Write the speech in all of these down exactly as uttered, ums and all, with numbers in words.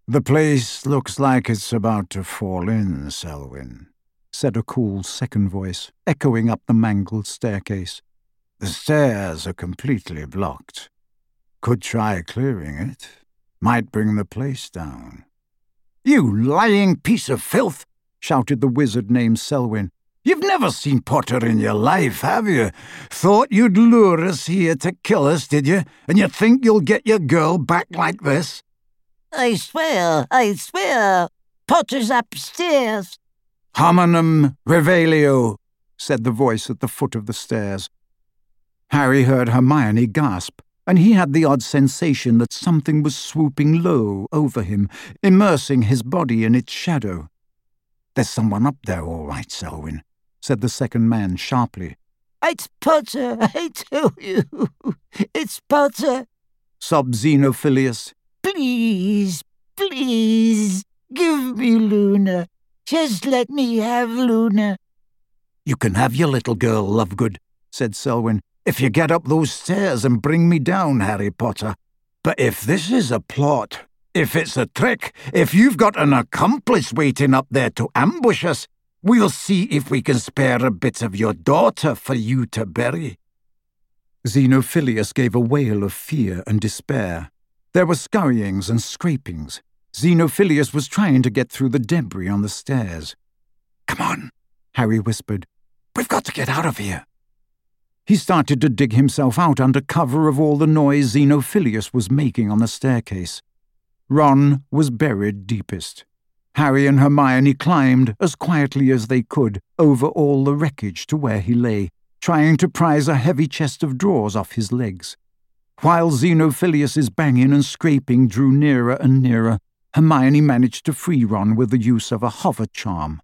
"The place looks like it's about to fall in, Selwyn," said a cool second voice, echoing up the mangled staircase. "The stairs are completely blocked. Could try clearing it. Might bring the place down." "You lying piece of filth!" shouted the wizard named Selwyn. "You've never seen Potter in your life, have you? Thought you'd lure us here to kill us, did you? And you think you'll get your girl back like this?" "I swear, I swear, Potter's upstairs." "Hominum revelio," said the voice at the foot of the stairs. Harry heard Hermione gasp, and he had the odd sensation that something was swooping low over him, immersing his body in its shadow. "There's someone up there, all right, Selwyn," said the second man sharply. "It's Potter, I tell you. It's Potter," sobbed Xenophilius. "Please, please, give me Luna. Just let me have Luna." "You can have your little girl, Lovegood," said Selwyn, "if you get up those stairs and bring me down, Harry Potter. But if this is a plot, if it's a trick, if you've got an accomplice waiting up there to ambush us, we'll see if we can spare a bit of your daughter for you to bury." Xenophilius gave a wail of fear and despair. There were scurryings and scrapings. Xenophilius was trying to get through the debris on the stairs. "Come on," Harry whispered. "We've got to get out of here." He started to dig himself out under cover of all the noise Xenophilius was making on the staircase. Ron was buried deepest. Harry and Hermione climbed as quietly as they could over all the wreckage to where he lay, trying to prise a heavy chest of drawers off his legs. While Xenophilius's banging and scraping drew nearer and nearer, Hermione managed to free Ron with the use of a hover charm.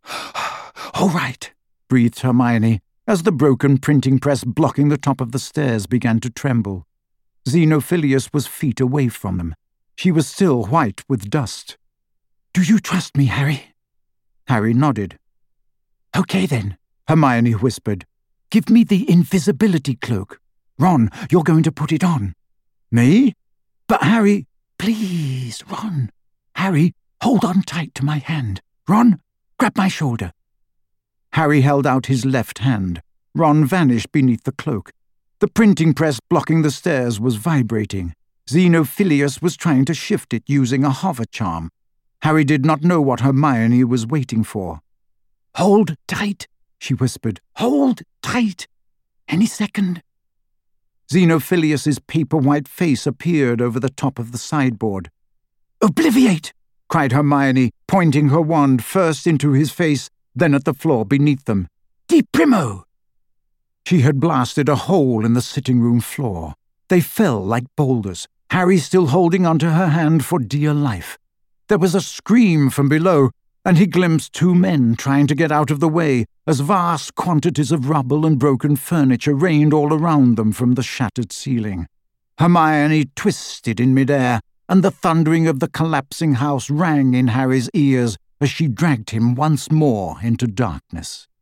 "All right," breathed Hermione, as the broken printing press blocking the top of the stairs began to tremble. Xenophilius was feet away from them. She was still white with dust. "Do you trust me, Harry?" Harry nodded. "Okay then," Hermione whispered. "Give me the invisibility cloak. Ron, you're going to put it on." "Me?" "But Harry—" "Please, Ron. Harry, hold on tight to my hand. Ron, grab my shoulder." Harry held out his left hand. Ron vanished beneath the cloak. The printing press blocking the stairs was vibrating. Xenophilius was trying to shift it using a hover charm. Harry did not know what Hermione was waiting for. "Hold tight," she whispered. "Hold tight. Any second." Xenophilius's paper-white face appeared over the top of the sideboard. "Obliviate!" cried Hermione, pointing her wand first into his face, then at the floor beneath them. "Di primo!" She had blasted a hole in the sitting-room floor. They fell like boulders, Harry still holding onto her hand for dear life. There was a scream from below, and he glimpsed two men trying to get out of the way as vast quantities of rubble and broken furniture rained all around them from the shattered ceiling. Hermione twisted in midair, and the thundering of the collapsing house rang in Harry's ears as she dragged him once more into darkness.